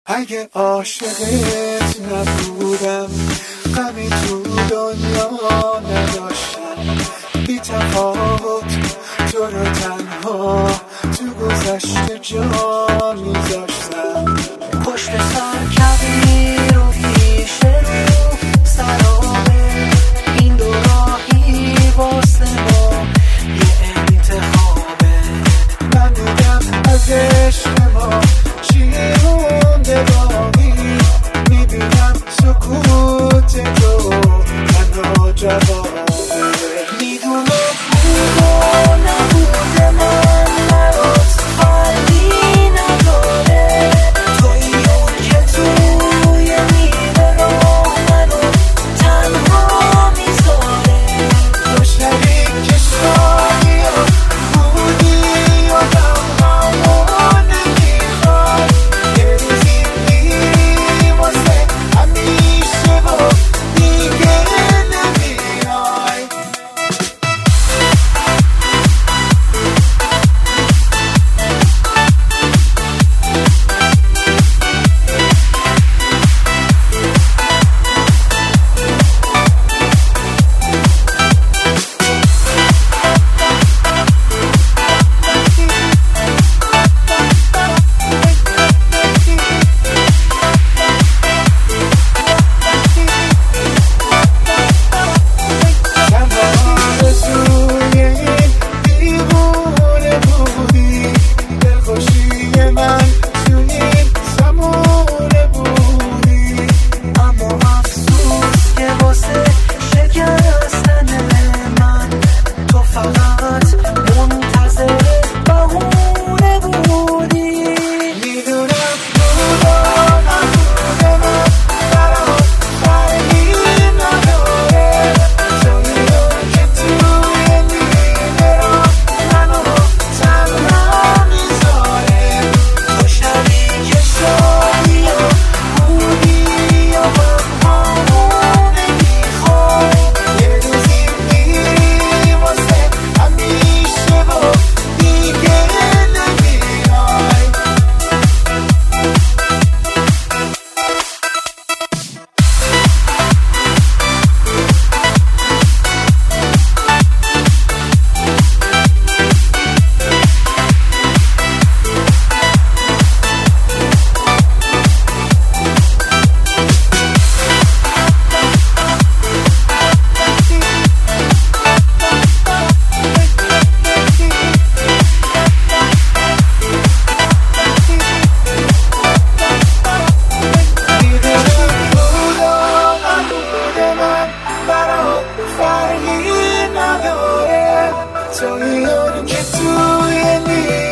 اگه عاشقت نبودم غمی تو دنیا نداشتم، بی تفاوت تو رو تنها تو گذشته جا میذاشتم. پشت سر کویر و پیش رو سرابه این دو راهی واسه ما یه انتخابه. من میگم از عشق ما چی مونده باقی، میبینم سکوت تو تنها جوابه. میدونم بوده نبوده من برات فرقی نداره، توی اون که توی نیمه راه منو تنها میذاره. تو شریک شایی و بودی و همون نمیخواد، یه روزی میری واسه همیشه و دیگه نمیای. توی اون که توی